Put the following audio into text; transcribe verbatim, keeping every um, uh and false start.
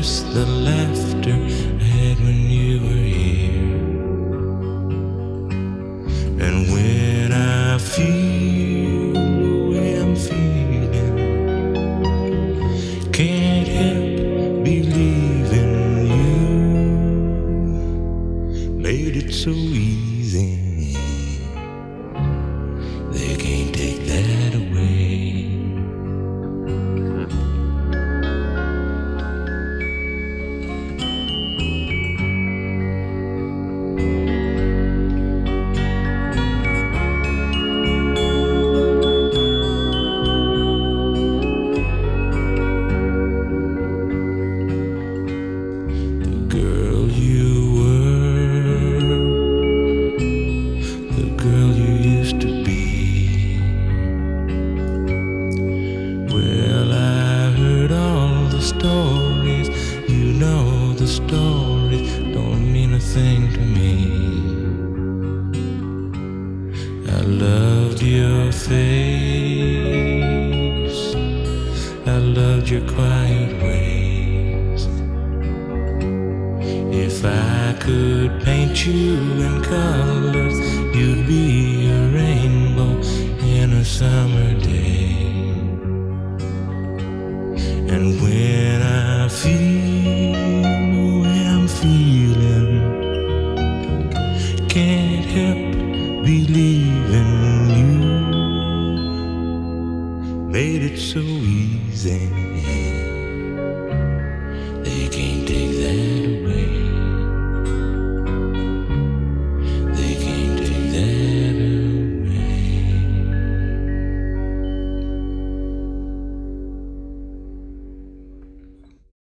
miss the laughter I had when you were here. And when I feel the way I'm feeling, can't help believing you made it so easy. They can't take that away. Stories, you know the stories don't mean a thing to me. I loved your face, I loved your quiet ways. If I could paint you in colors, you'd be a rainbow in a summer day. And when I feel the way I'm feeling, can't help believing you made it so easy.